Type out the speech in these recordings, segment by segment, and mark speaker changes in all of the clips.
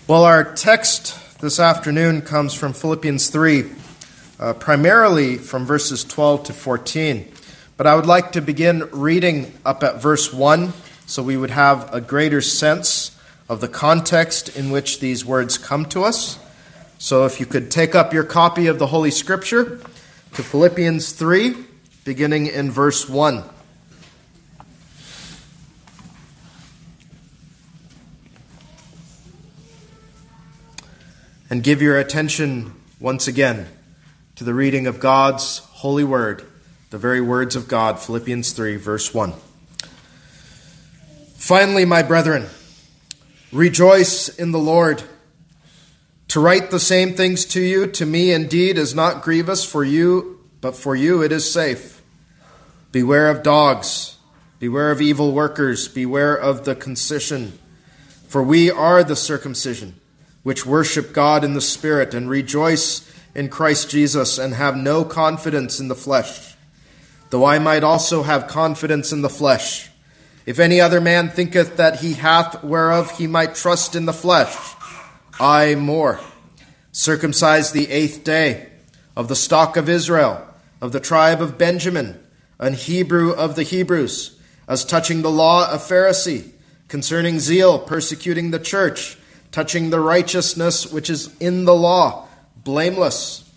Speaker 1: Well, our text this afternoon comes from Philippians 3, primarily from verses 12 to 14. But I would like to begin reading up at verse 1 so we would have a greater sense of the context in which these words come to us. So if you could take up your copy of the Holy Scripture to Philippians 3, beginning in verse 1. And give your attention once again to the reading of God's holy word, the very words of God, Philippians 3, verse 1. Finally, my brethren, rejoice in the Lord. To write the same things to you, to me indeed, is not grievous for you, but for you it is safe. Beware of dogs, beware of evil workers, beware of the concision. For we are the circumcision, which worship God in the Spirit and rejoice in Christ Jesus and have no confidence in the flesh, though I might also have confidence in the flesh. If any other man thinketh that he hath whereof he might trust in the flesh, I more. Circumcised the 8th day, of the stock of Israel, of the tribe of Benjamin, an Hebrew of the Hebrews, as touching the law a Pharisee, concerning zeal persecuting the church, touching the righteousness which is in the law, blameless.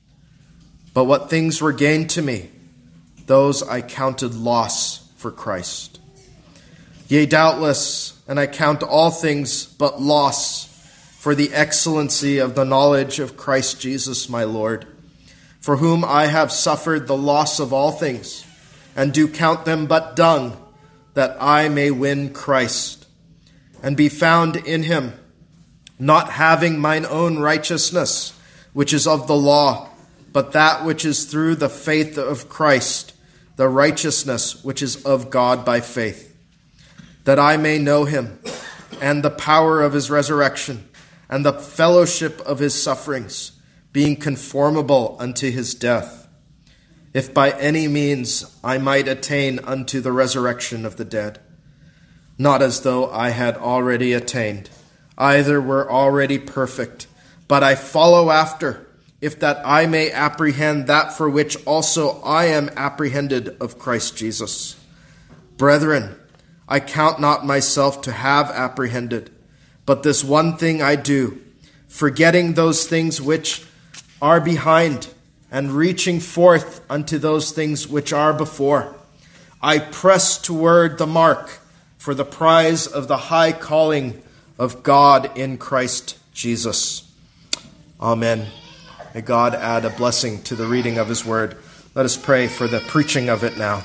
Speaker 1: But what things were gained to me, those I counted loss for Christ. Yea, doubtless, and I count all things but loss for the excellency of the knowledge of Christ Jesus my Lord, for whom I have suffered the loss of all things, and do count them but dung, that I may win Christ, and be found in him, not having mine own righteousness, which is of the law, but that which is through the faith of Christ, the righteousness which is of God by faith, that I may know him, and the power of his resurrection, and the fellowship of his sufferings, being conformable unto his death, if by any means I might attain unto the resurrection of the dead. Not as though I had already attained, either were already perfect, but I follow after, if that I may apprehend that for which also I am apprehended of Christ Jesus. Brethren, I count not myself to have apprehended, but this one thing I do, forgetting those things which are behind, and reaching forth unto those things which are before. I press toward the mark for the prize of the high calling of God in Christ Jesus. Amen. May God add a blessing to the reading of his word. Let us pray for the preaching of it now.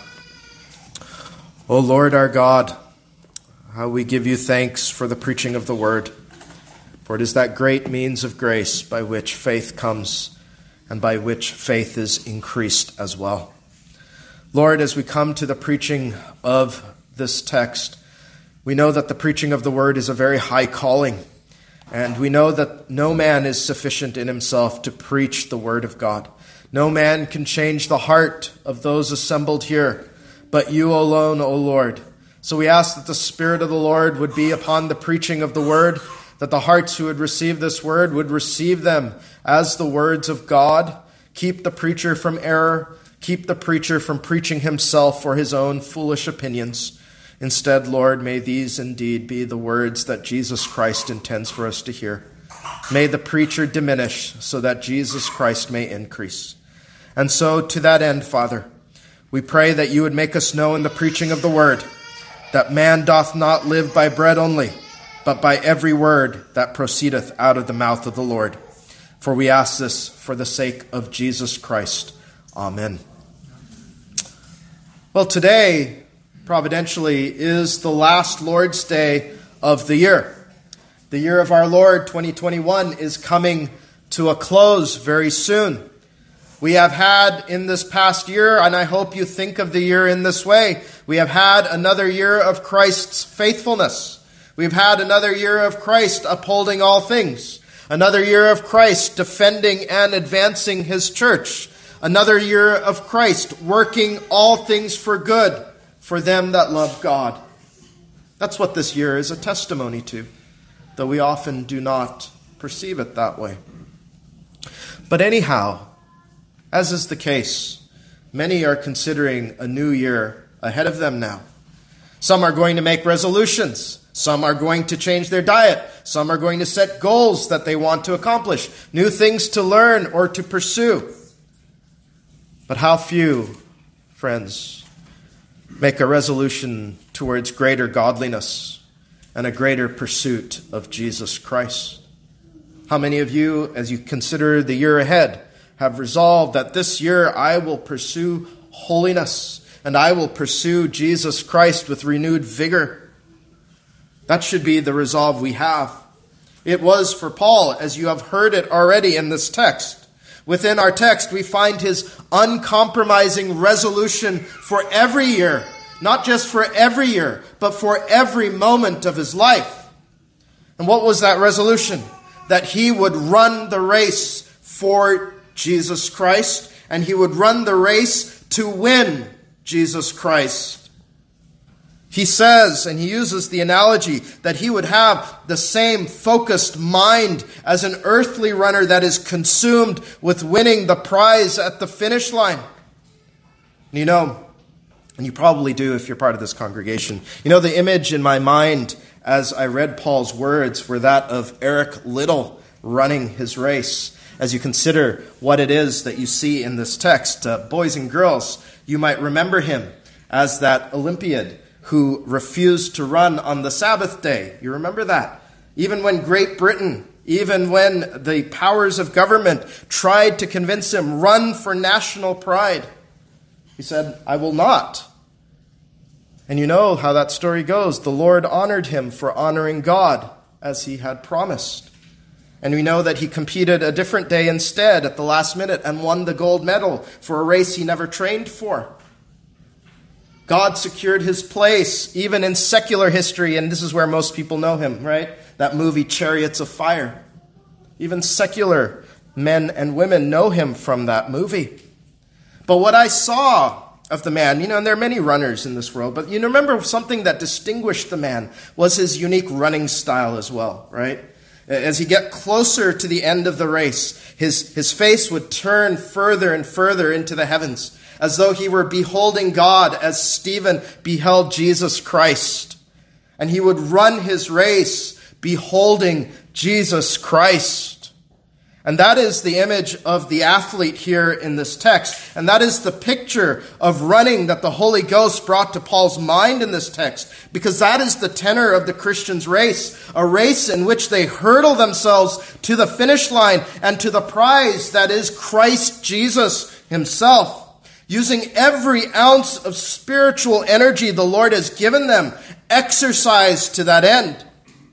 Speaker 1: O Lord our God, how we give you thanks for the preaching of the word. For it is that great means of grace by which faith comes and by which faith is increased as well. Lord, as we come to the preaching of this text, we know that the preaching of the word is a very high calling, and we know that no man is sufficient in himself to preach the word of God. No man can change the heart of those assembled here, but you alone, O Lord. So we ask that the Spirit of the Lord would be upon the preaching of the word, that the hearts who would receive this word would receive them as the words of God. Keep the preacher from error. Keep the preacher from preaching himself for his own foolish opinions. Instead, Lord, may these indeed be the words that Jesus Christ intends for us to hear. May the preacher diminish so that Jesus Christ may increase. And so, to that end, Father, we pray that you would make us know in the preaching of the word that man doth not live by bread only, but by every word that proceedeth out of the mouth of the Lord. For we ask this for the sake of Jesus Christ. Amen. Well, today, providentially, is the last Lord's Day of the year. The year of our Lord, 2021, is coming to a close very soon. We have had in this past year, and I hope you think of the year in this way, we have had another year of Christ's faithfulness. We've had another year of Christ upholding all things. Another year of Christ defending and advancing his church. Another year of Christ working all things for good for them that love God. That's what this year is a testimony to. though we often do not perceive it that way. But anyhow, as is the case, many are considering a new year ahead of them now. Some are going to make resolutions. Some are going to change their diet. Some are going to set goals that they want to accomplish, new things to learn or to pursue. But how few, friends, make a resolution towards greater godliness and a greater pursuit of Jesus Christ? How many of you, as you consider the year ahead, have resolved that this year I will pursue holiness and I will pursue Jesus Christ with renewed vigor? That should be the resolve we have. It was for Paul, as you have heard it already in this text. Within our text, we find his uncompromising resolution for every year, not just for every year, but for every moment of his life. And what was that resolution? That he would run the race for Jesus Christ, and he would run the race to win Jesus Christ. He says, and he uses the analogy, that he would have the same focused mind as an earthly runner that is consumed with winning the prize at the finish line. And you know, and you probably do if you're part of this congregation, you know, the image in my mind as I read Paul's words were that of Eric Liddell running his race. As you consider what it is that you see in this text, boys and girls, you might remember him as that Olympiad who refused to run on the Sabbath day. You remember that? Even when Great Britain, even when the powers of government tried to convince him, run for national pride, he said, I will not. And you know how that story goes. The Lord honored him for honoring God as he had promised. And we know that he competed a different day instead at the last minute and won the gold medal for a race he never trained for. God secured his place even in secular history, and this is where most people know him, right? That movie, Chariots of Fire. Even secular men and women know him from that movie. But what I saw of the man, you know, and there are many runners in this world, but you remember something that distinguished the man was his unique running style as well, right? As he got closer to the end of the race, his face would turn further and further into the heavens, as though he were beholding God as Stephen beheld Jesus Christ. And he would run his race beholding Jesus Christ. And that is the image of the athlete here in this text. And that is the picture of running that the Holy Ghost brought to Paul's mind in this text. Because that is the tenor of the Christian's race. A race in which they hurtle themselves to the finish line and to the prize that is Christ Jesus himself. Using every ounce of spiritual energy the Lord has given them, exercised to that end.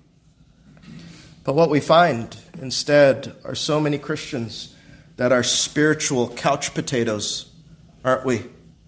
Speaker 1: But what we find instead are so many Christians that are spiritual couch potatoes, aren't we?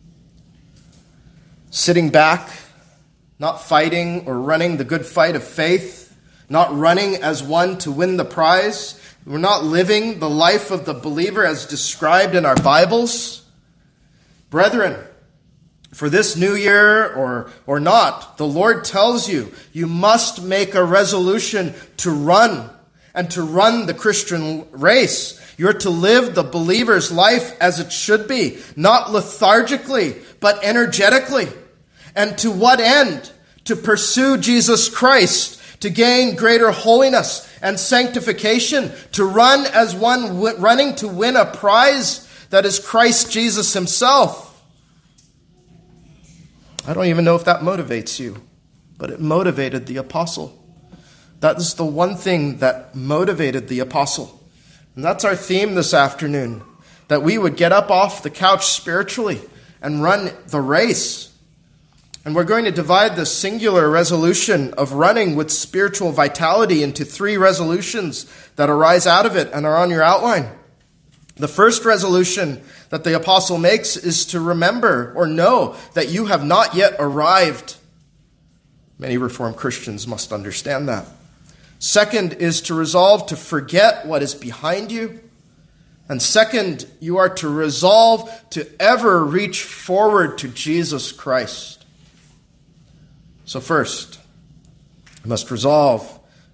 Speaker 1: Sitting back, not fighting or running the good fight of faith, not running as one to win the prize. We're not living the life of the believer as described in our Bibles. Brethren, for this new year or not, the Lord tells you, you must make a resolution to run and to run the Christian race. You're to live the believer's life as it should be, not lethargically, but energetically. And to what end? To pursue Jesus Christ, to gain greater holiness and sanctification, to run as one running to win a prize that is Christ Jesus himself. I don't even know if that motivates you, but it motivated the apostle. That is the one thing that motivated the apostle. And that's our theme this afternoon, that we would get up off the couch spiritually and run the race. And we're going to divide the singular resolution of running with spiritual vitality into 3 resolutions that arise out of it and are on your outline. The first resolution that the apostle makes is to remember or know that you have not yet arrived. Many Reformed Christians must understand that. Second is to resolve to forget what is behind you. And second, you are to resolve to ever reach forward to Jesus Christ. So first, you must resolve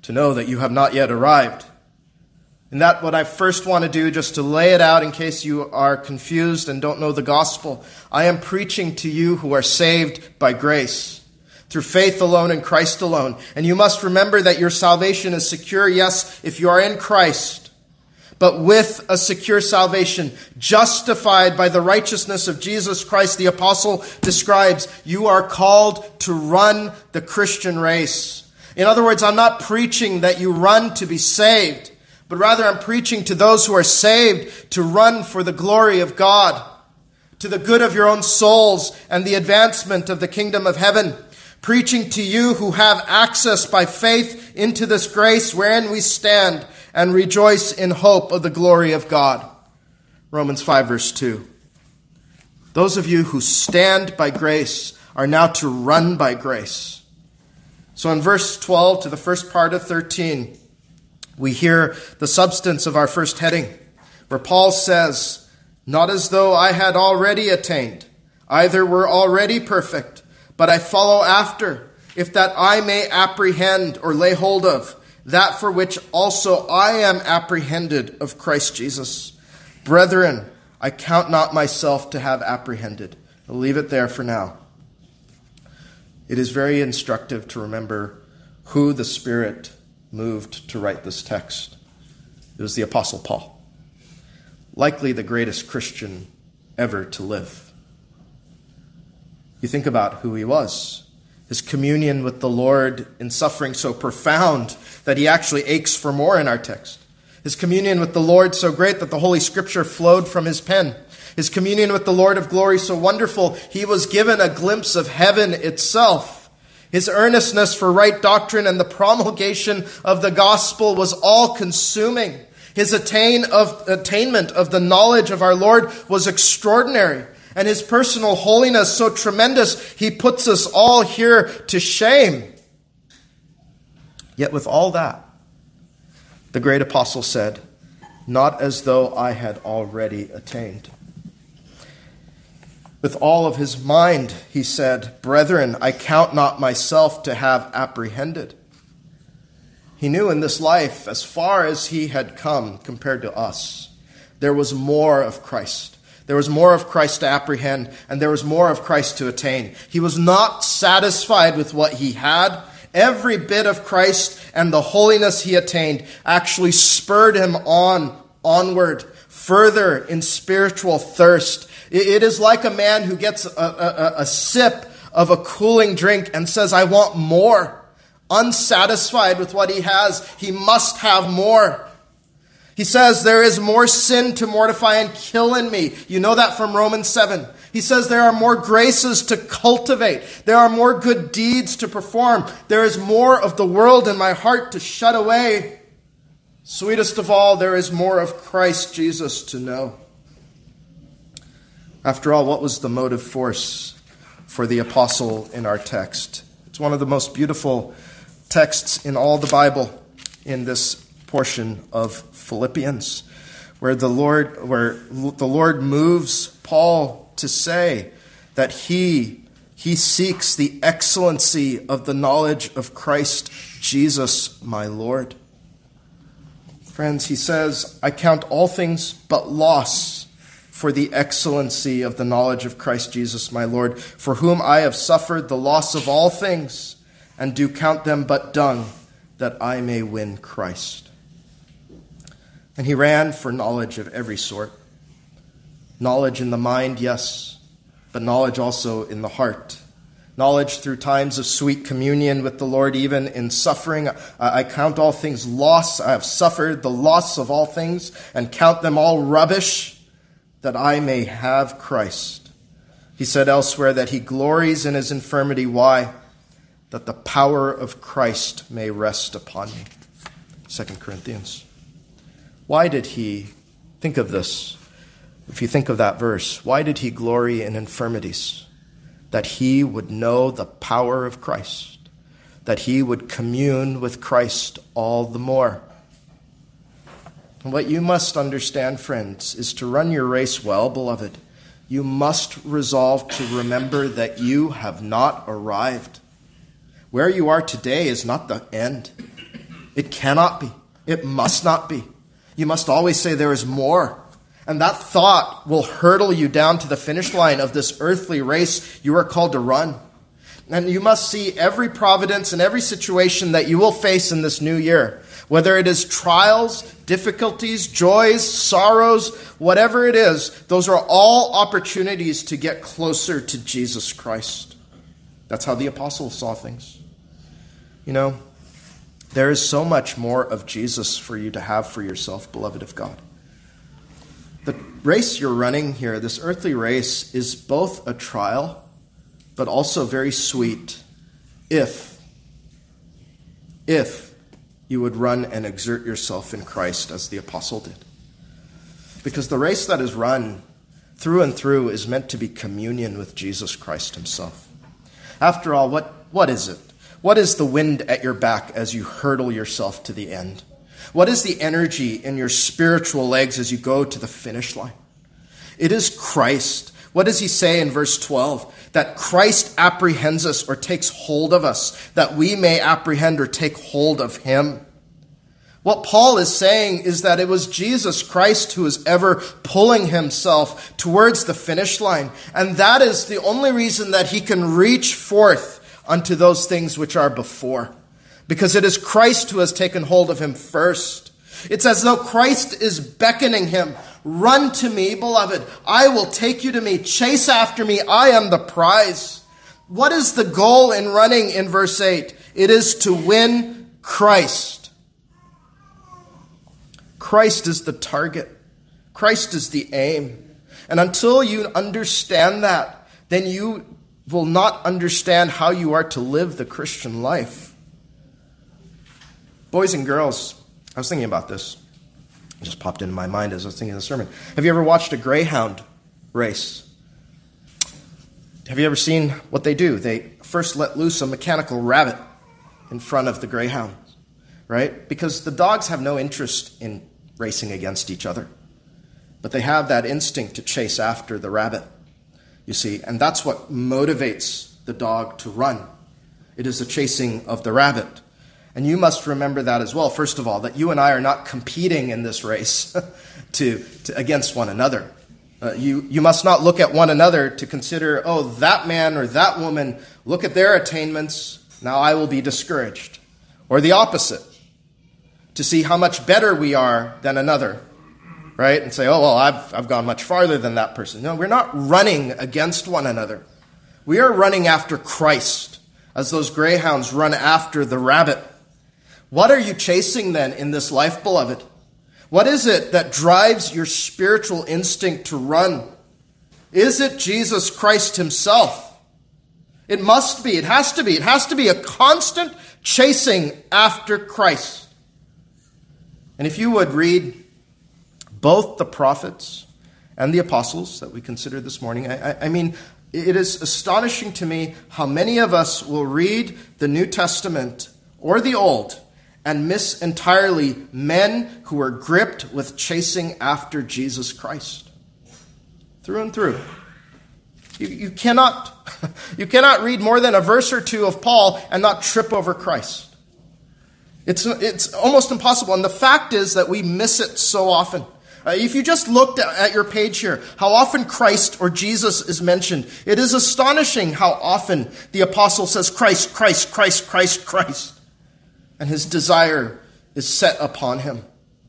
Speaker 1: to know that you have not yet arrived. And that what I first want to do, just to lay it out in case you are confused and don't know the gospel, I am preaching to you who are saved by grace, through faith alone in Christ alone. And you must remember that your salvation is secure, yes, if you are in Christ, but with a secure salvation, justified by the righteousness of Jesus Christ, the apostle describes, you are called to run the Christian race. In other words, I'm not preaching that you run to be saved, but rather I'm preaching to those who are saved to run for the glory of God, to the good of your own souls and the advancement of the kingdom of heaven. Preaching to you who have access by faith into this grace wherein we stand and rejoice in hope of the glory of God. Romans 5 verse 2. Those of you who stand by grace are now to run by grace. So in verse 12 to the first part of 13, we hear the substance of our first heading, where Paul says, not as though I had already attained, either were already perfect, but I follow after, if that I may apprehend or lay hold of that for which also I am apprehended of Christ Jesus. Brethren, I count not myself to have apprehended. I'll leave it there for now. It is very instructive to remember who the Spirit moved to write this text. It was the Apostle Paul, likely the greatest Christian ever to live. You think about who he was. His communion with the Lord in suffering so profound that he actually aches for more in our text. His communion with the Lord so great that the Holy Scripture flowed from his pen. His communion with the Lord of glory so wonderful, he was given a glimpse of heaven itself. His earnestness for right doctrine and the promulgation of the gospel was all-consuming. His attainment of the knowledge of our Lord was extraordinary. And his personal holiness so tremendous, he puts us all here to shame. Yet with all that, the great apostle said, not as though I had already attained. With all of his mind, he said, brethren, I count not myself to have apprehended. He knew in this life, as far as he had come compared to us, there was more of Christ. There was more of Christ to apprehend, and there was more of Christ to attain. He was not satisfied with what he had. Every bit of Christ and the holiness he attained actually spurred him onward, further in spiritual thirst. It is like a man who gets a sip of a cooling drink and says, I want more. Unsatisfied with what he has, he must have more. He says, there is more sin to mortify and kill in me. You know that from Romans 7. He says, there are more graces to cultivate. There are more good deeds to perform. There is more of the world in my heart to shut away. Sweetest of all, there is more of Christ Jesus to know. After all, what was the motive force for the apostle in our text? It's one of the most beautiful texts in all the Bible in this portion of Philippians, where the Lord moves Paul to say that he seeks the excellency of the knowledge of Christ Jesus, my Lord. Friends, he says, I count all things but loss for the excellency of the knowledge of Christ Jesus, my Lord, for whom I have suffered the loss of all things, and do count them but dung, that I may win Christ. And he ran for knowledge of every sort. Knowledge in the mind, yes, but knowledge also in the heart. Knowledge through times of sweet communion with the Lord, even in suffering. I count all things loss. I have suffered the loss of all things, and count them all rubbish, that I may have Christ. He said elsewhere that he glories in his infirmity. Why? That the power of Christ may rest upon me. 2 Corinthians. Why did he think of this? If you think of that verse, why did he glory in infirmities? That he would know the power of Christ, that he would commune with Christ all the more. And what you must understand, friends, is to run your race well, beloved, you must resolve to remember that you have not arrived. Where you are today is not the end. It cannot be. It must not be. You must always say there is more. And that thought will hurtle you down to the finish line of this earthly race you are called to run. And you must see every providence and every situation that you will face in this new year, whether it is trials, difficulties, joys, sorrows, whatever it is, those are all opportunities to get closer to Jesus Christ. That's how the apostles saw things. You know, there is so much more of Jesus for you to have for yourself, beloved of God. The race you're running here, this earthly race, is both a trial, but also very sweet if you would run and exert yourself in Christ as the apostle did. Because the race that is run through and through is meant to be communion with Jesus Christ himself. After all, what is it? What is the wind at your back as you hurtle yourself to the end? What is the energy in your spiritual legs as you go to the finish line? It is Christ. What does he say in verse 12? That Christ apprehends us or takes hold of us, that we may apprehend or take hold of him. What Paul is saying is that it was Jesus Christ who is ever pulling himself towards the finish line. And that is the only reason that he can reach forth unto those things which are before. Because it is Christ who has taken hold of him first. It's as though Christ is beckoning him. Run to me, beloved. I will take you to me. Chase after me. I am the prize. What is the goal in running in verse 8? It is to win Christ. Christ is the target. Christ is the aim. And until you understand that, then you will not understand how you are to live the Christian life. Boys and girls, I was thinking about this. It just popped into my mind as I was thinking of the sermon. Have you ever watched a greyhound race? Have you ever seen what they do? They first let loose a mechanical rabbit in front of the greyhounds, right? Because the dogs have no interest in racing against each other. But they have that instinct to chase after the rabbit, you see. And that's what motivates the dog to run. It is the chasing of the rabbit. And you must remember that as well, first of all, that you and I are not competing in this race against one another. You must not look at one another to consider, oh, that man or that woman, look at their attainments, now I will be discouraged. Or the opposite, to see how much better we are than another, right? And say, oh, well, I've gone much farther than that person. No, we're not running against one another. We are running after Christ, as those greyhounds run after the rabbit. What are you chasing then in this life, beloved? What is it that drives your spiritual instinct to run? Is it Jesus Christ himself? It must be. It has to be. It has to be a constant chasing after Christ. And if you would read both the prophets and the apostles that we considered this morning, I mean, it is astonishing to me how many of us will read the New Testament or the Old and miss entirely men who are gripped with chasing after Jesus Christ. Through and through. You cannot read more than a verse or two of Paul and not trip over Christ. It's almost impossible. And the fact is that we miss it so often. If you just looked at your page here, how often Christ or Jesus is mentioned, it is astonishing how often the apostle says Christ, Christ, Christ, Christ, Christ. And his desire is set upon him.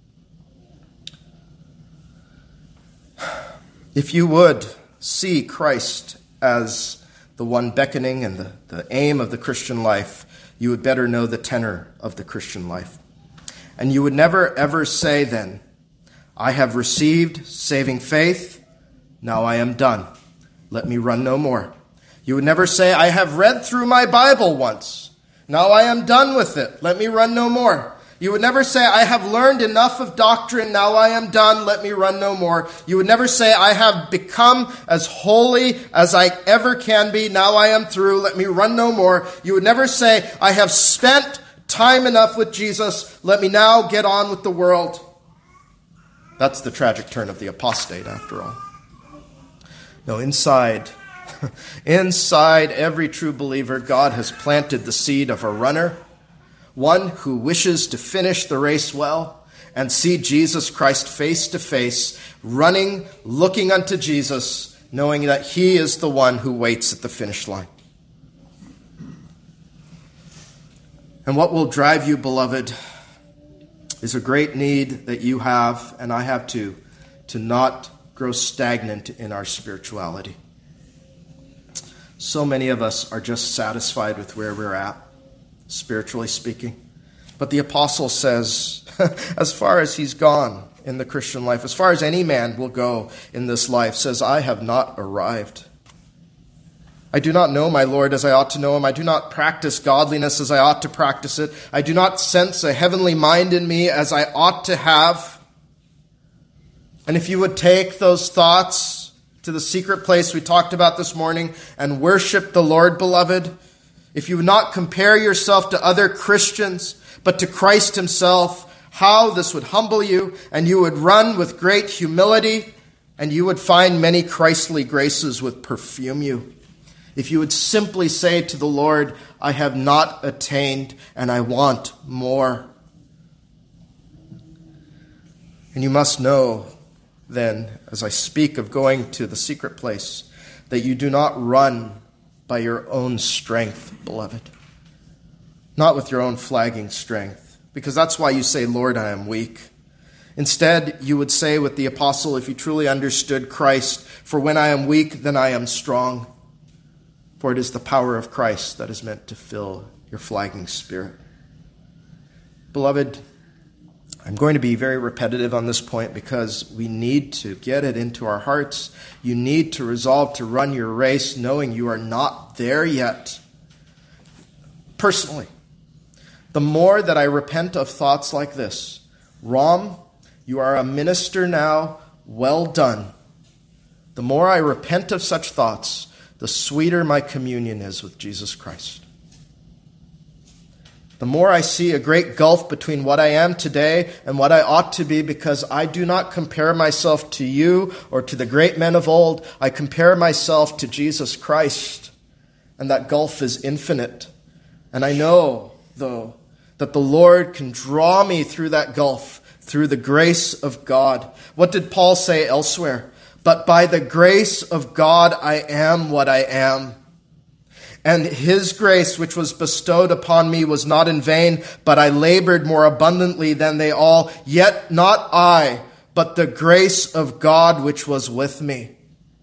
Speaker 1: If you would see Christ as the one beckoning and the aim of the Christian life, you would better know the tenor of the Christian life. And you would never ever say then, I have received saving faith, now I am done. Let me run no more. You would never say, I have read through my Bible once. Now I am done with it. Let me run no more. You would never say, I have learned enough of doctrine. Now I am done. Let me run no more. You would never say, I have become as holy as I ever can be. Now I am through. Let me run no more. You would never say, I have spent time enough with Jesus. Let me now get on with the world. That's the tragic turn of the apostate, after all. No, inside every true believer, God has planted the seed of a runner, one who wishes to finish the race well and see Jesus Christ face to face, running, looking unto Jesus, knowing that he is the one who waits at the finish line. And what will drive you, beloved, is a great need that you have, and I have too, to not grow stagnant in our spirituality. So many of us are just satisfied with where we're at, spiritually speaking. But the apostle says, as far as he's gone in the Christian life, as far as any man will go in this life, says, I have not arrived. I do not know my Lord as I ought to know him. I do not practice godliness as I ought to practice it. I do not sense a heavenly mind in me as I ought to have. And if you would take those thoughts to the secret place we talked about this morning and worship the Lord, beloved, if you would not compare yourself to other Christians, but to Christ himself, how this would humble you, and you would run with great humility, and you would find many Christly graces with perfume you. If you would simply say to the Lord, I have not attained and I want more. And you must know then, as I speak of going to the secret place, that you do not run by your own strength, beloved. Not with your own flagging strength, because that's why you say, Lord, I am weak. Instead, you would say with the apostle, if you truly understood Christ, for when I am weak, then I am strong. For it is the power of Christ that is meant to fill your flagging spirit. Beloved, I'm going to be very repetitive on this point because we need to get it into our hearts. You need to resolve to run your race knowing you are not there yet. Personally, the more that I repent of thoughts like this, Rom, you are a minister now, well done. The more I repent of such thoughts, the sweeter my communion is with Jesus Christ. The more I see a great gulf between what I am today and what I ought to be, because I do not compare myself to you or to the great men of old. I compare myself to Jesus Christ, and that gulf is infinite. And I know, though, that the Lord can draw me through that gulf through the grace of God. What did Paul say elsewhere? But by the grace of God, I am what I am. And his grace, which was bestowed upon me, was not in vain, but I labored more abundantly than they all. Yet not I, but the grace of God, which was with me.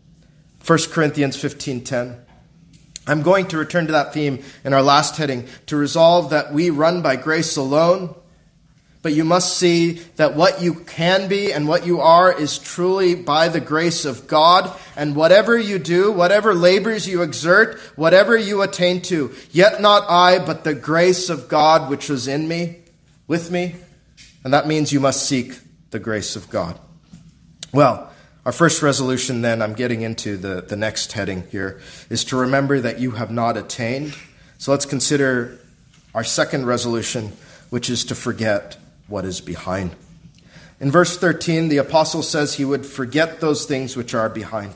Speaker 1: 1 Corinthians 15:10. I'm going to return to that theme in our last heading, to resolve that we run by grace alone. But you must see that what you can be and what you are is truly by the grace of God. And whatever you do, whatever labors you exert, whatever you attain to, yet not I, but the grace of God which was in me, with me. And that means you must seek the grace of God. Well, our first resolution then, I'm getting into the next heading here, is to remember that you have not attained. So let's consider our second resolution, which is to forget what is behind. In verse 13, the apostle says he would forget those things which are behind.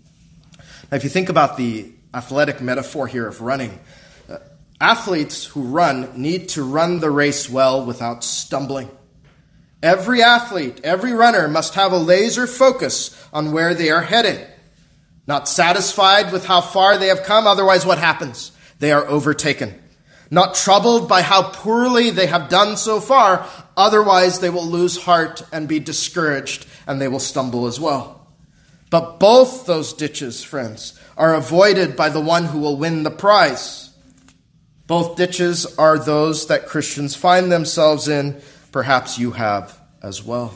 Speaker 1: Now, if you think about the athletic metaphor here of running, athletes who run need to run the race well without stumbling. Every athlete, every runner must have a laser focus on where they are headed. Not satisfied with how far they have come, otherwise what happens? They are overtaken. Not troubled by how poorly they have done so far, otherwise they will lose heart and be discouraged, and they will stumble as well. But both those ditches, friends, are avoided by the one who will win the prize. Both ditches are those that Christians find themselves in. Perhaps you have as well.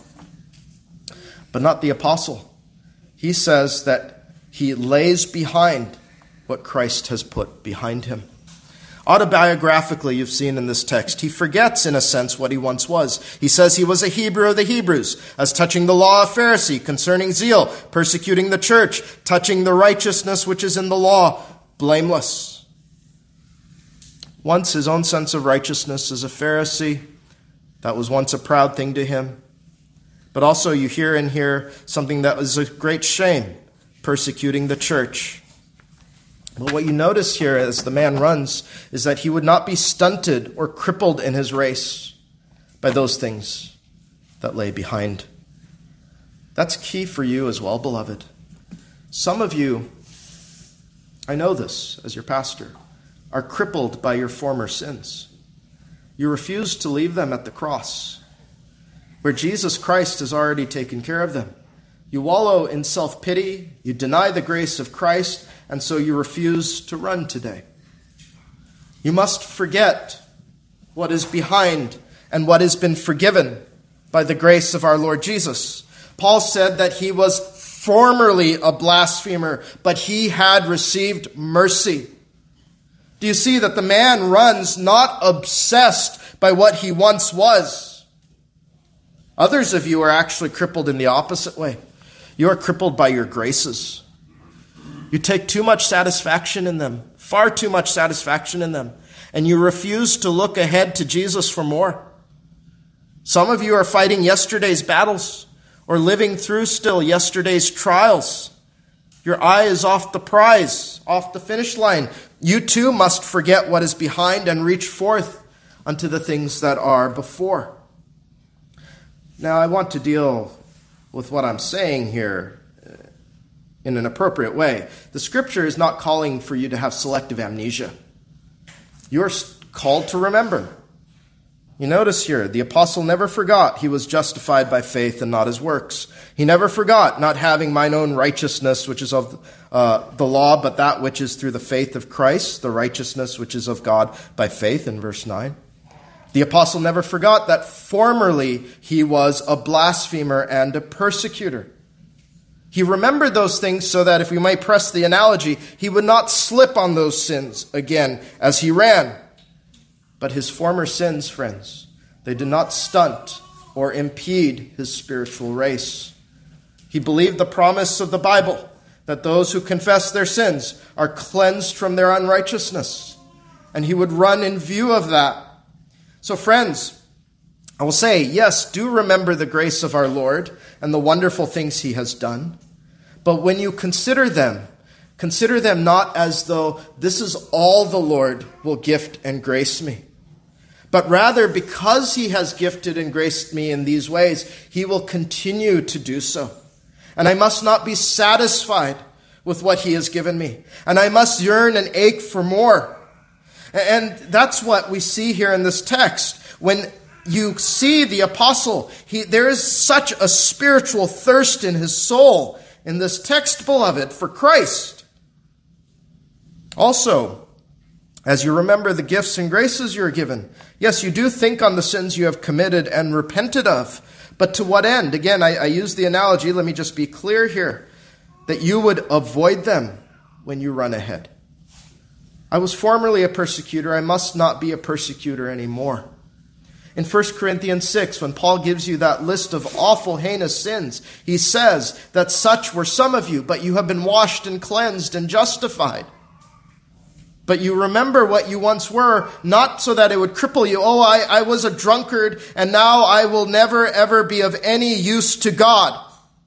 Speaker 1: But not the apostle. He says that he lays behind what Christ has put behind him. Autobiographically, you've seen in this text, he forgets, in a sense, what he once was. He says he was a Hebrew of the Hebrews, as touching the law, a Pharisee, concerning zeal, persecuting the church, touching the righteousness which is in the law, blameless. Once his own sense of righteousness as a Pharisee, that was once a proud thing to him. But also you hear in here something that was a great shame, persecuting the church. But what you notice here as the man runs is that he would not be stunted or crippled in his race by those things that lay behind. That's key for you as well, beloved. Some of you, I know this as your pastor, are crippled by your former sins. You refuse to leave them at the cross, where Jesus Christ has already taken care of them. You wallow in self-pity, you deny the grace of Christ, and so you refuse to run today. You must forget what is behind and what has been forgiven by the grace of our Lord Jesus. Paul said that he was formerly a blasphemer, but he had received mercy. Do you see that the man runs not obsessed by what he once was? Others of you are actually crippled in the opposite way. You are crippled by your graces. You take too much satisfaction in them, far too much satisfaction in them, and you refuse to look ahead to Jesus for more. Some of you are fighting yesterday's battles or living through still yesterday's trials. Your eye is off the prize, off the finish line. You too must forget what is behind and reach forth unto the things that are before. Now, I want to deal with what I'm saying here in an appropriate way. The scripture is not calling for you to have selective amnesia. You're called to remember. You notice here, the apostle never forgot he was justified by faith and not his works. He never forgot not having mine own righteousness, which is of the law, but that which is through the faith of Christ, the righteousness which is of God by faith, in verse 9. The apostle never forgot that formerly he was a blasphemer and a persecutor. He remembered those things so that, if we might press the analogy, he would not slip on those sins again as he ran. But his former sins, friends, they did not stunt or impede his spiritual race. He believed the promise of the Bible that those who confess their sins are cleansed from their unrighteousness. And he would run in view of that. So friends, I will say, yes, do remember the grace of our Lord and the wonderful things he has done. But when you consider them not as though this is all the Lord will gift and grace me, but rather because he has gifted and graced me in these ways, he will continue to do so. And I must not be satisfied with what he has given me. And I must yearn and ache for more. And that's what we see here in this text. When you see the apostle, there is such a spiritual thirst in his soul in this text, beloved, for Christ. Also, as you remember the gifts and graces you are given, yes, you do think on the sins you have committed and repented of. But to what end? Again, I use the analogy, let me just be clear here, that you would avoid them when you run ahead. I was formerly a persecutor. I must not be a persecutor anymore. In 1 Corinthians 6, when Paul gives you that list of awful, heinous sins, he says that such were some of you, but you have been washed and cleansed and justified. But you remember what you once were, not so that it would cripple you. Oh, I was a drunkard, and now I will never, ever be of any use to God.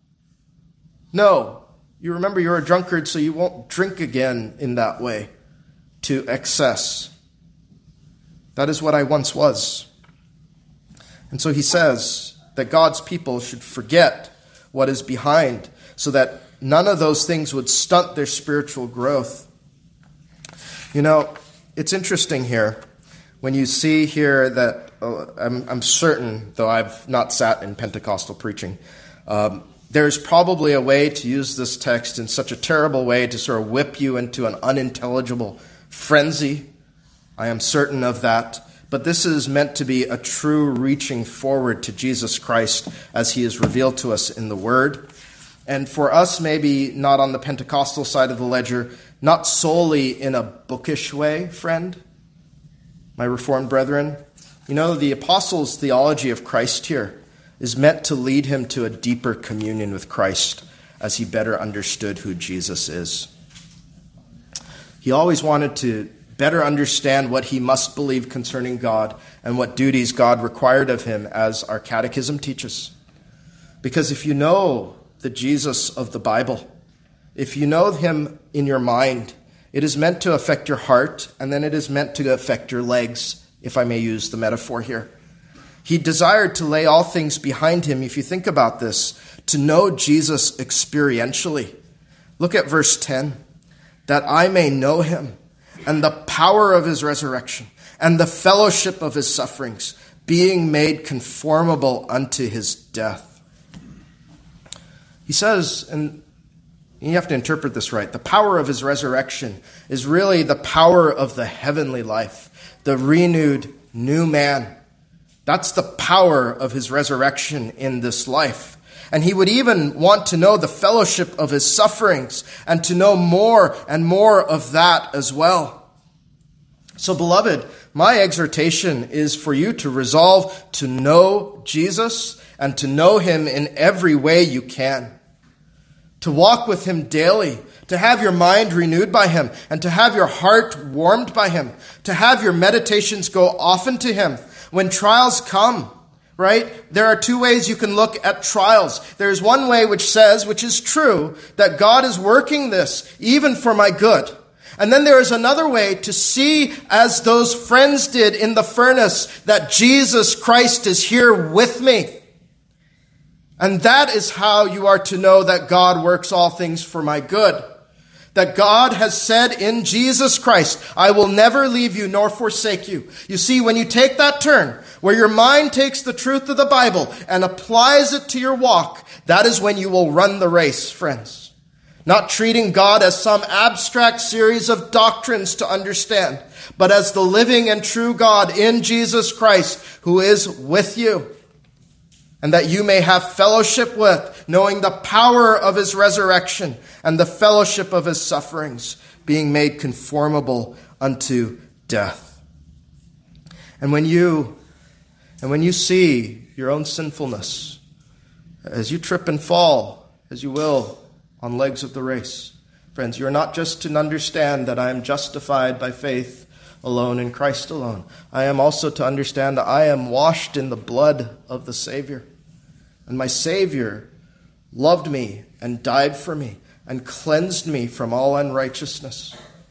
Speaker 1: No, you remember you're a drunkard, so you won't drink again in that way to excess. That is what I once was. And so he says that God's people should forget what is behind so that none of those things would stunt their spiritual growth. You know, it's interesting here when you see here that, I'm certain, though I've not sat in Pentecostal preaching, there's probably a way to use this text in such a terrible way to sort of whip you into an unintelligible frenzy. I am certain of that. But this is meant to be a true reaching forward to Jesus Christ as he is revealed to us in the Word. And for us, maybe not on the Pentecostal side of the ledger, not solely in a bookish way, friend, my Reformed brethren. You know, the apostles' theology of Christ here is meant to lead him to a deeper communion with Christ as he better understood who Jesus is. He always wanted to better understand what he must believe concerning God and what duties God required of him, as our catechism teaches. Because if you know the Jesus of the Bible, if you know him in your mind It is meant to affect your heart, and then it is meant to affect your legs, if I may use the metaphor here. He desired to lay all things behind him, if you think about this, to know Jesus experientially. Look at verse 10. That I may know him and the power of his resurrection and the fellowship of his sufferings, being made conformable unto his death. He says, and you have to interpret this right, the power of his resurrection is really the power of the heavenly life, the renewed new man. That's the power of his resurrection in this life. And he would even want to know the fellowship of his sufferings and to know more and more of that as well. So, beloved, my exhortation is for you to resolve to know Jesus and to know him in every way you can. To walk with him daily, to have your mind renewed by him, and to have your heart warmed by him, to have your meditations go often to him. When trials come, right, there are two ways you can look at trials. There's one way which says, which is true, that God is working this even for my good. And then there is another way to see, as those friends did in the furnace, that Jesus Christ is here with me. And that is how you are to know that God works all things for my good. That God has said in Jesus Christ, I will never leave you nor forsake you. You see, when you take that turn, where your mind takes the truth of the Bible and applies it to your walk, that is when you will run the race, friends. Not treating God as some abstract series of doctrines to understand, but as the living and true God in Jesus Christ who is with you. And that you may have fellowship with, knowing the power of his resurrection and the fellowship of his sufferings, being made conformable unto death. And when you see your own sinfulness, as you trip and fall, as you will, on legs of the race, friends, you're not just to understand that I am justified by faith alone in Christ alone. I am also to understand that I am washed in the blood of the Savior. And my Savior loved me and died for me and cleansed me from all unrighteousness.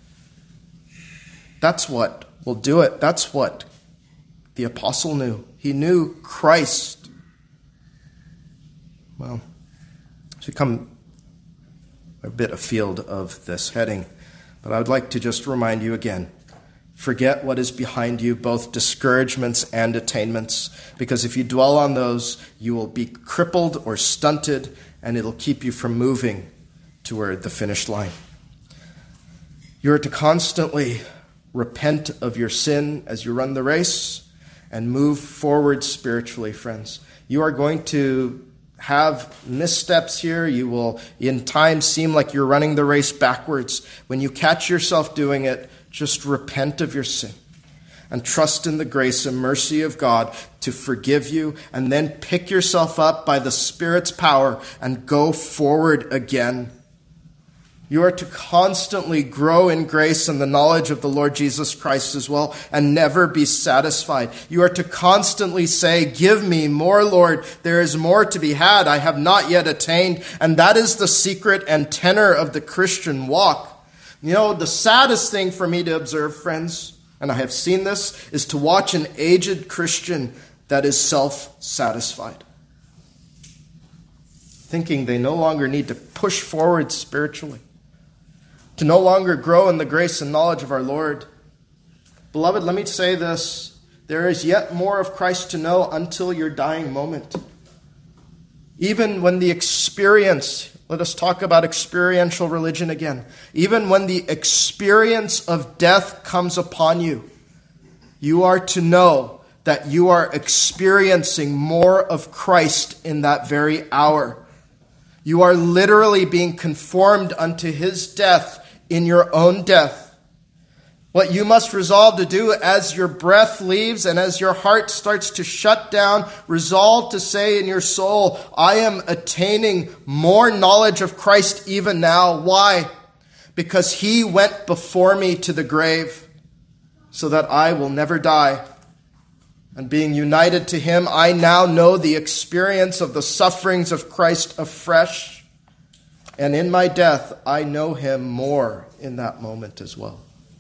Speaker 1: That's what will do it. That's what the apostle knew. He knew Christ. Well, as we come a bit afield of this heading, but I would like to just remind you again, forget what is behind you, both discouragements and attainments, because if you dwell on those, you will be crippled or stunted, and it'll keep you from moving toward the finish line. You are to constantly repent of your sin as you run the race and move forward spiritually, friends. You are going to have missteps here. You will, in time, seem like you're running the race backwards. When you catch yourself doing it, just repent of your sin and trust in the grace and mercy of God to forgive you, and then pick yourself up by the Spirit's power and go forward again. You are to constantly grow in grace and the knowledge of the Lord Jesus Christ as well, and never be satisfied. You are to constantly say, give me more, Lord. There is more to be had. I have not yet attained. And that is the secret and tenor of the Christian walk. You know, the saddest thing for me to observe, friends, and I have seen this, is to watch an aged Christian that is self-satisfied, thinking they no longer need to push forward spiritually, to no longer grow in the grace and knowledge of our Lord. Beloved, let me say this. There is yet more of Christ to know until your dying moment. Even when the experience, let us talk about experiential religion again. Even when the experience of death comes upon you, you are to know that you are experiencing more of Christ in that very hour. You are literally being conformed unto his death in your own death. What you must resolve to do as your breath leaves and as your heart starts to shut down, resolve to say in your soul, I am attaining more knowledge of Christ even now. Why? Because he went before me to the grave so that I will never die. And being united to him, I now know the experience of the sufferings of Christ afresh. And in my death, I know him more in that moment as well.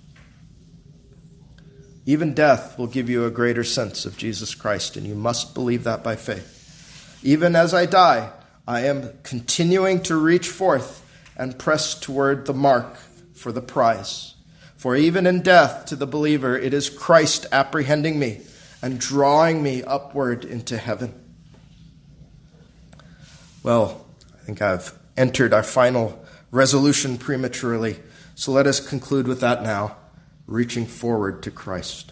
Speaker 1: Even death will give you a greater sense of Jesus Christ, and you must believe that by faith. Even as I die, I am continuing to reach forth and press toward the mark for the prize. For even in death, to the believer, it is Christ apprehending me and drawing me upward into heaven. Well, I think I've entered our final resolution prematurely, so let us conclude with that now, reaching forward to Christ.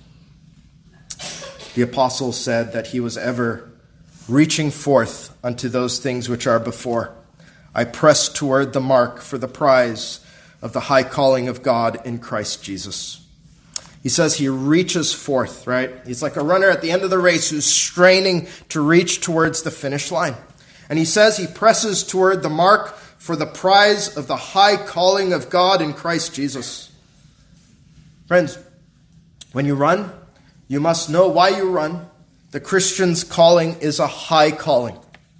Speaker 1: The apostle said that he was ever reaching forth unto those things which are before. I press toward the mark for the prize of the high calling of God in Christ Jesus. He says he reaches forth, right? He's like a runner at the end of the race who's straining to reach towards the finish line. And he says he presses toward the mark for the prize of the high calling of God in Christ Jesus. Friends, when you run, you must know why you run. The Christian's calling is a high calling.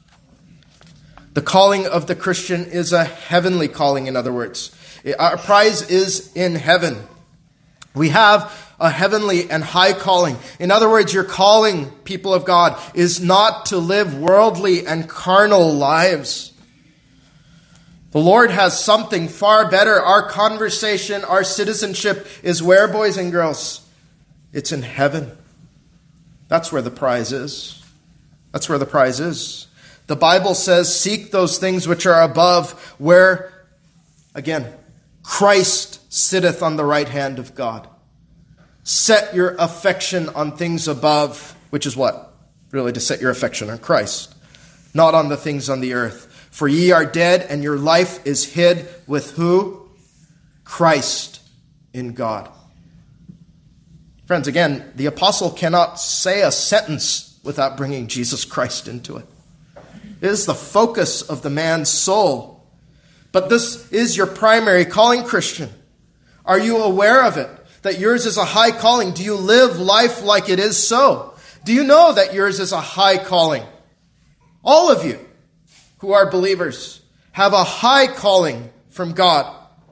Speaker 1: The calling of the Christian is a heavenly calling, in other words. Our prize is in heaven. We have a heavenly and high calling. In other words, your calling, people of God, is not to live worldly and carnal lives. The Lord has something far better. Our conversation, our citizenship is where, boys and girls? It's in heaven. That's where the prize is. That's where the prize is. The Bible says, seek those things which are above, where, again, Christ sitteth on the right hand of God. Set your affection on things above, which is what? Really, to set your affection on Christ, not on the things on the earth. For ye are dead, and your life is hid with who? Christ in God. Friends, again, the apostle cannot say a sentence without bringing Jesus Christ into it. It is the focus of the man's soul. But this is your primary calling, Christian. Are you aware of it? That yours is a high calling? Do you live life like it is so? Do you know that yours is a high calling? All of you who are believers have a high calling from God.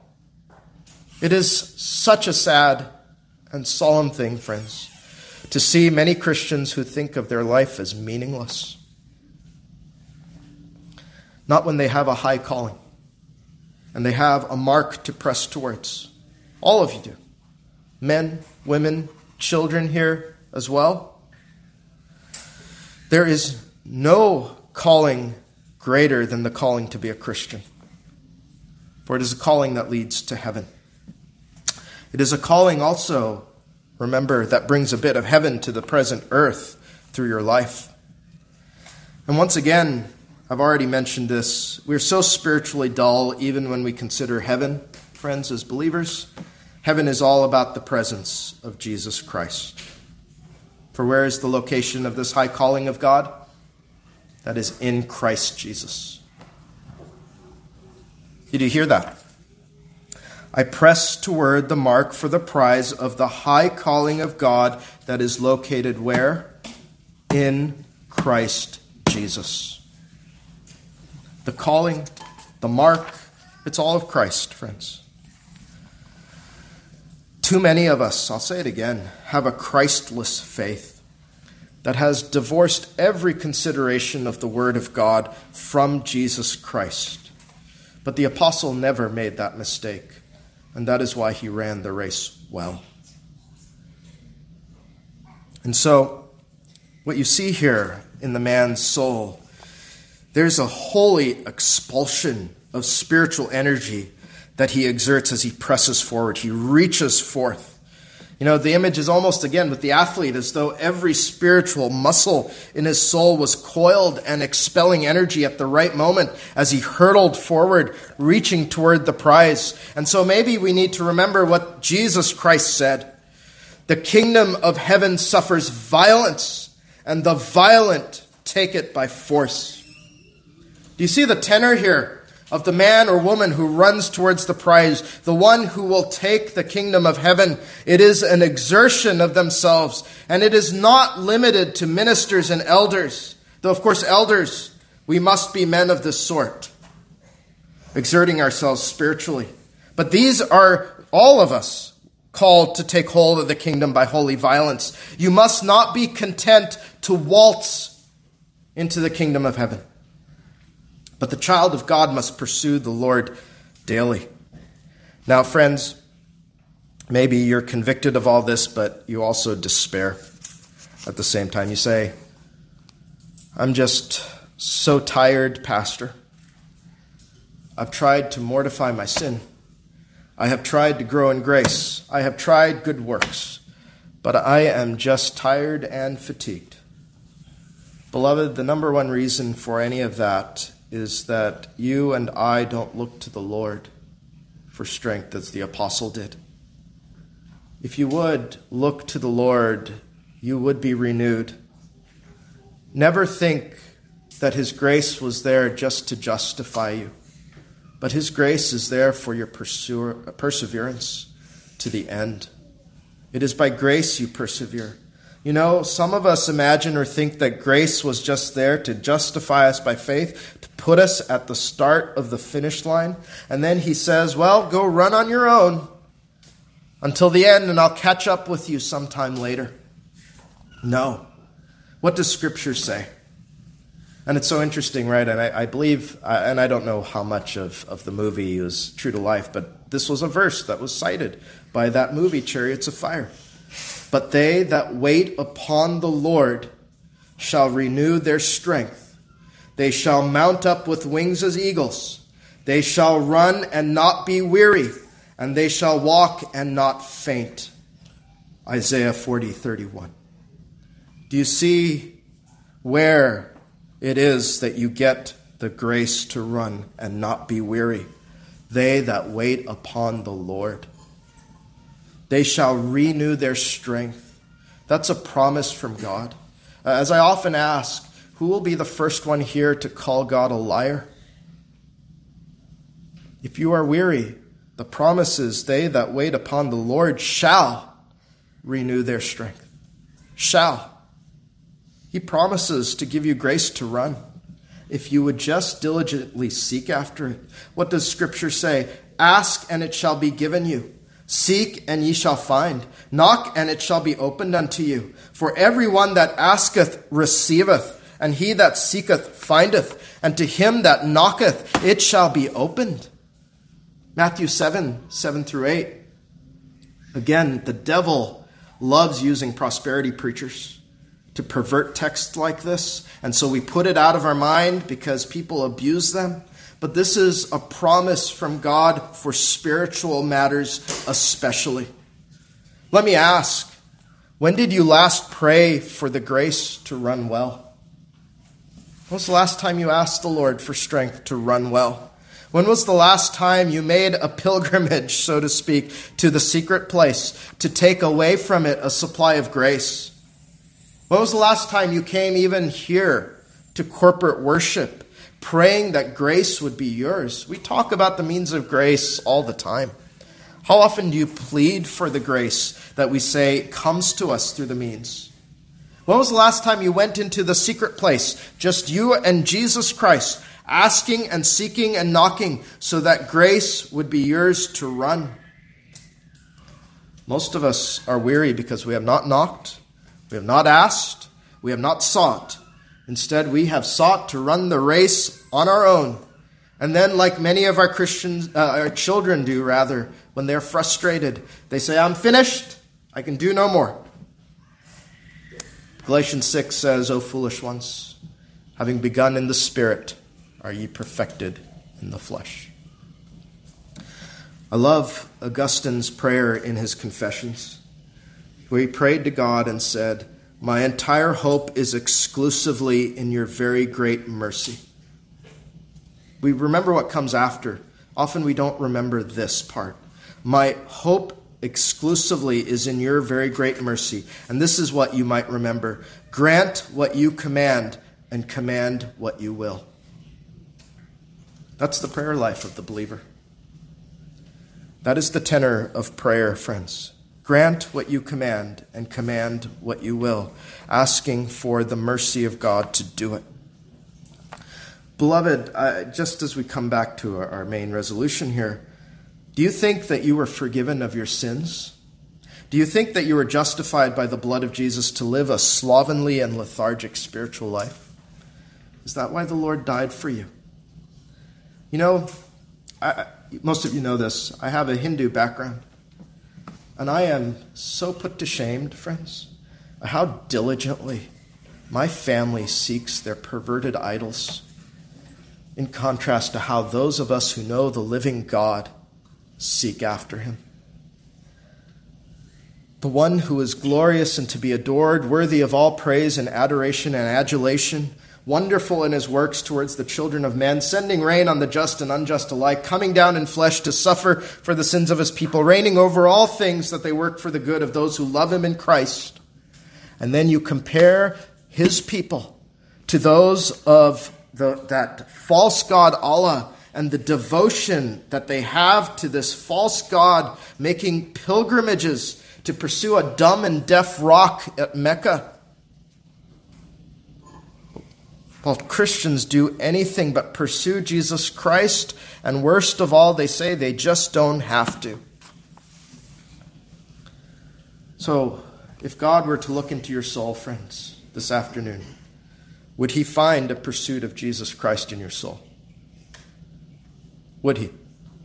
Speaker 1: It is such a sad and solemn thing, friends, to see many Christians who think of their life as meaningless. Not when they have a high calling and they have a mark to press towards. All of you do. Men, women, children here as well. There is no calling greater than the calling to be a Christian. For it is a calling that leads to heaven. It is a calling also, remember, that brings a bit of heaven to the present earth through your life. And once again, I've already mentioned this. We're so spiritually dull even when we consider heaven, friends, as believers. Heaven is all about the presence of Jesus Christ. For where is the location of this high calling of God? That is in Christ Jesus. Did you hear that? I press toward the mark for the prize of the high calling of God that is located where? In Christ Jesus. The calling, the mark, it's all of Christ, friends. Too many of us, I'll say it again, have a Christless faith that has divorced every consideration of the Word of God from Jesus Christ. But the apostle never made that mistake, and that is why he ran the race well. And so, what you see here in the man's soul, there's a holy expulsion of spiritual energy that he exerts as he presses forward. He reaches forth. You know, the image is almost, again, with the athlete, as though every spiritual muscle in his soul was coiled and expelling energy at the right moment as he hurtled forward, reaching toward the prize. And so maybe we need to remember what Jesus Christ said. The kingdom of heaven suffers violence, and the violent take it by force. Do you see the tenor here of the man or woman who runs towards the prize, the one who will take the kingdom of heaven? It is an exertion of themselves, and it is not limited to ministers and elders. Though, of course, elders, we must be men of this sort. exerting ourselves spiritually. But these are all of us called to take hold of the kingdom by holy violence. You must not be content to waltz into the kingdom of heaven. But the child of God must pursue the Lord daily. Now, friends, maybe you're convicted of all this, but you also despair at the same time. You say, I'm just so tired, Pastor. I've tried to mortify my sin. I have tried to grow in grace. I have tried good works. But I am just tired and fatigued. Beloved, the number one reason for any of that is that you and I don't look to the Lord for strength as the apostle did. If you would look to the Lord, you would be renewed. Never think that his grace was there just to justify you, but his grace is there for your perseverance to the end. It is by grace you persevere. You know, some of us imagine or think that grace was just there to justify us by faith, to put us at the start of the finish line. And then he says, well, go run on your own until the end, and I'll catch up with you sometime later. No. What does Scripture say? And it's so interesting, right? And I believe, and I don't know how much of the movie is true to life, but this was a verse that was cited by that movie, Chariots of Fire. But they that wait upon the Lord shall renew their strength. They shall mount up with wings as eagles. They shall run and not be weary, and they shall walk and not faint. Isaiah 40:31. Do you see where it is that you get the grace to run and not be weary? They that wait upon the Lord. They shall renew their strength. That's a promise from God. As I often ask, who will be the first one here to call God a liar? If you are weary, the promise is they that wait upon the Lord shall renew their strength. Shall. He promises to give you grace to run if you would just diligently seek after it. What does Scripture say? Ask and it shall be given you. Seek and ye shall find. Knock and it shall be opened unto you. For everyone that asketh receiveth, and he that seeketh findeth, and to him that knocketh it shall be opened. Matthew 7:7-8. Again, the devil loves using prosperity preachers to pervert texts like this. And so we put it out of our mind because people abuse them. But this is a promise from God for spiritual matters especially. Let me ask, when did you last pray for the grace to run well? When was the last time you asked the Lord for strength to run well? When was the last time you made a pilgrimage, so to speak, to the secret place to take away from it a supply of grace? When was the last time you came even here to corporate worship, praying that grace would be yours? We talk about the means of grace all the time. How often do you plead for the grace that we say comes to us through the means? When was the last time you went into the secret place, just you and Jesus Christ, asking and seeking and knocking so that grace would be yours to run? Most of us are weary because we have not knocked, we have not asked, we have not sought. Instead, we have sought to run the race on our own. And then, like many of our children do, when they're frustrated, they say, I'm finished. I can do no more. Galatians 6 says, O foolish ones, having begun in the Spirit, are ye perfected in the flesh. I love Augustine's prayer in his Confessions, where he prayed to God and said, my entire hope is exclusively in your very great mercy. We remember what comes after. Often we don't remember this part. My hope exclusively is in your very great mercy. And this is what you might remember. Grant what you command and command what you will. That's the prayer life of the believer. That is the tenor of prayer, friends. Grant what you command and command what you will, asking for the mercy of God to do it. Beloved, just as we come back to our main resolution here, do you think that you were forgiven of your sins? Do you think that you were justified by the blood of Jesus to live a slovenly and lethargic spiritual life? Is that why the Lord died for you? You know, most of you know this. I have a Hindu background. And I am so put to shame, friends, how diligently my family seeks their perverted idols, in contrast to how those of us who know the living God seek after him. The one who is glorious and to be adored, worthy of all praise and adoration and adulation, wonderful in his works towards the children of men, sending rain on the just and unjust alike, coming down in flesh to suffer for the sins of his people, reigning over all things that they work for the good of those who love him in Christ. And then you compare his people to those of that false god Allah and the devotion that they have to this false god, making pilgrimages to pursue a dumb and deaf rock at Mecca. While Christians do anything but pursue Jesus Christ, and worst of all, they say they just don't have to. So, if God were to look into your soul, friends, this afternoon, would he find a pursuit of Jesus Christ in your soul? Would he?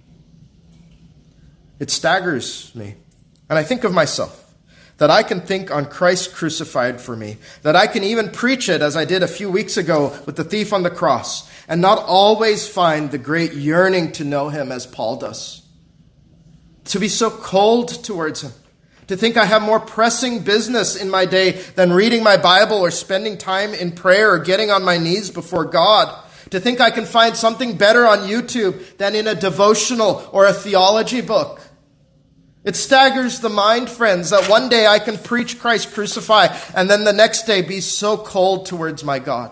Speaker 1: It staggers me. And I think of myself, that I can think on Christ crucified for me, that I can even preach it as I did a few weeks ago with the thief on the cross, and not always find the great yearning to know him as Paul does. To be so cold towards him. To think I have more pressing business in my day than reading my Bible or spending time in prayer or getting on my knees before God. To think I can find something better on YouTube than in a devotional or a theology book. It staggers the mind, friends, that one day I can preach Christ crucified and then the next day be so cold towards my God.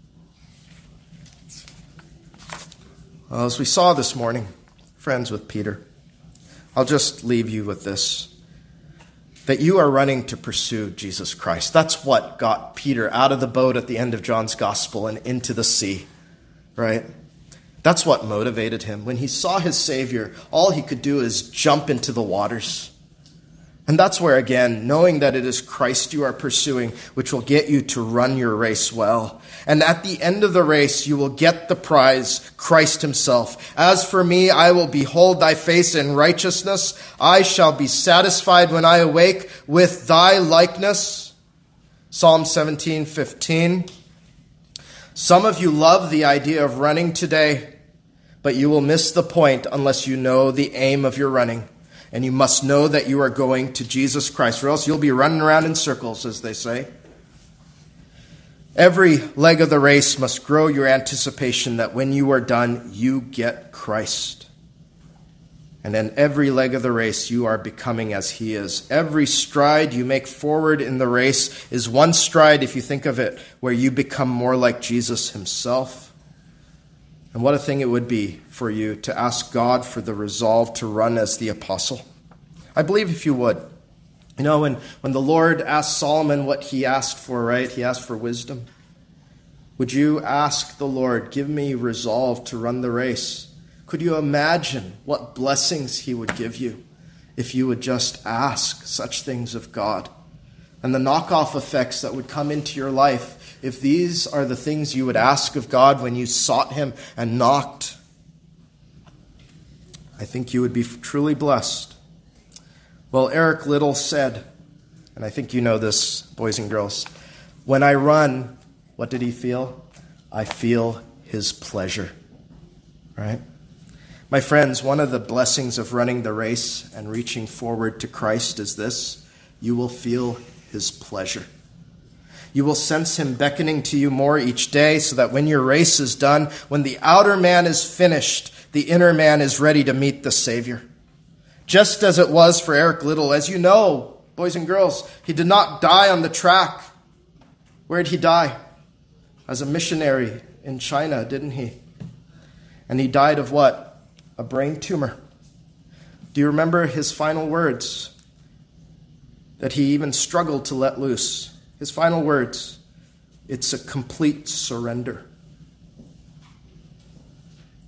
Speaker 1: Well, as we saw this morning, friends, with Peter, I'll just leave you with this. That you are running to pursue Jesus Christ. That's what got Peter out of the boat at the end of John's gospel and into the sea, right? That's what motivated him. When he saw his Savior, all he could do is jump into the waters. And that's where, again, knowing that it is Christ you are pursuing, which will get you to run your race well. And at the end of the race, you will get the prize, Christ himself. As for me, I will behold thy face in righteousness. I shall be satisfied when I awake with thy likeness. Psalm 17:15. Some of you love the idea of running today, but you will miss the point unless you know the aim of your running. And you must know that you are going to Jesus Christ, or else you'll be running around in circles, as they say. Every leg of the race must grow your anticipation that when you are done, you get Christ. And in every leg of the race, you are becoming as he is. Every stride you make forward in the race is one stride, if you think of it, where you become more like Jesus himself. And what a thing it would be for you to ask God for the resolve to run as the apostle. I believe if you would. You know, when the Lord asked Solomon what he asked for, right? He asked for wisdom. Would you ask the Lord, give me resolve to run the race? Could you imagine what blessings he would give you if you would just ask such things of God? And the knockoff effects that would come into your life if these are the things you would ask of God when you sought him and knocked. I think you would be truly blessed. Well, Eric Liddell said, and I think you know this, boys and girls, when I run, what did he feel? I feel his pleasure. Right? My friends, one of the blessings of running the race and reaching forward to Christ is this: you will feel his pleasure. You will sense him beckoning to you more each day, so that when your race is done, when the outer man is finished, the inner man is ready to meet the Savior. Just as it was for Eric Liddell. As you know, boys and girls, he did not die on the track. Where did he die? As a missionary in China, didn't he? And he died of what? A brain tumor. Do you remember his final words? That he even struggled to let loose. His final words, it's a complete surrender.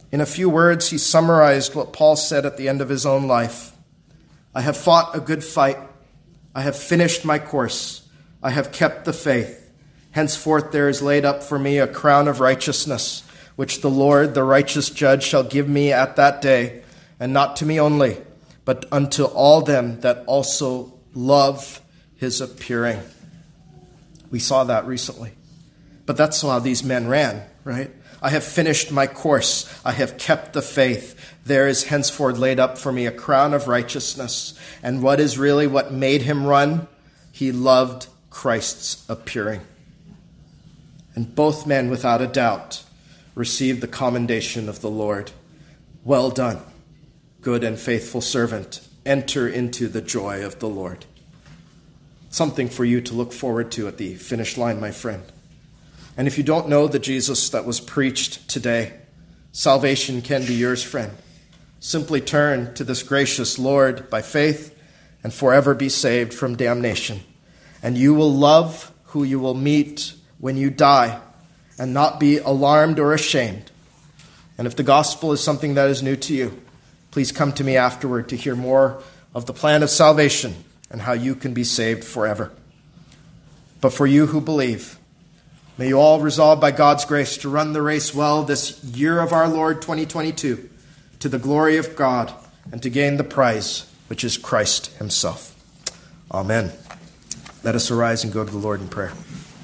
Speaker 1: In a few words, he summarized what Paul said at the end of his own life. I have fought a good fight. I have finished my course. I have kept the faith. Henceforth there is laid up for me a crown of righteousness, which the Lord, the righteous judge, shall give me at that day, and not to me only, but unto all them that also love his appearing. We saw that recently. But that's how these men ran, right? I have finished my course. I have kept the faith. There is henceforth laid up for me a crown of righteousness. And what is really what made him run? He loved Christ's appearing. And both men, without a doubt, received the commendation of the Lord. Well done, good and faithful servant. Enter into the joy of the Lord. Something for you to look forward to at the finish line, my friend. And if you don't know the Jesus that was preached today, salvation can be yours, friend. Simply turn to this gracious Lord by faith and forever be saved from damnation. And you will love who you will meet when you die and not be alarmed or ashamed. And if the gospel is something that is new to you, please come to me afterward to hear more of the plan of salvation and how you can be saved forever. But for you who believe, may you all resolve by God's grace to run the race well this year of our Lord 2022 to the glory of God and to gain the prize, which is Christ himself. Amen. Let us arise and go to the Lord in prayer.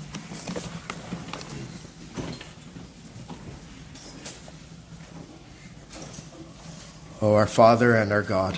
Speaker 1: O our Father and our God,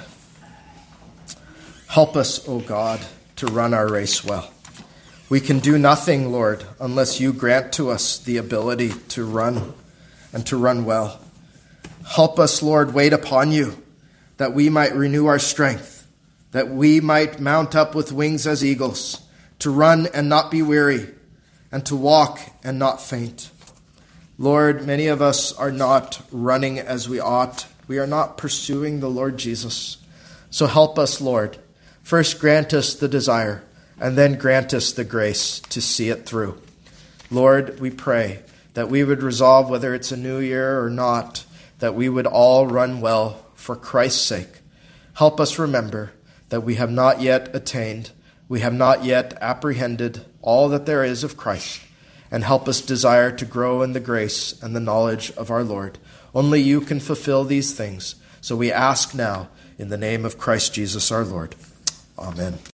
Speaker 1: help us, O God, to run our race well. We can do nothing, Lord, unless you grant to us the ability to run and to run well. Help us, Lord, wait upon you, that we might renew our strength, that we might mount up with wings as eagles, to run and not be weary, and to walk and not faint. Lord, many of us are not running as we ought. We are not pursuing the Lord Jesus. So help us, Lord. First grant us the desire, and then grant us the grace to see it through. Lord, we pray that we would resolve, whether it's a new year or not, that we would all run well for Christ's sake. Help us remember that we have not yet attained, we have not yet apprehended all that there is of Christ, and help us desire to grow in the grace and the knowledge of our Lord. Only you can fulfill these things. So we ask now in the name of Christ Jesus our Lord. Amen.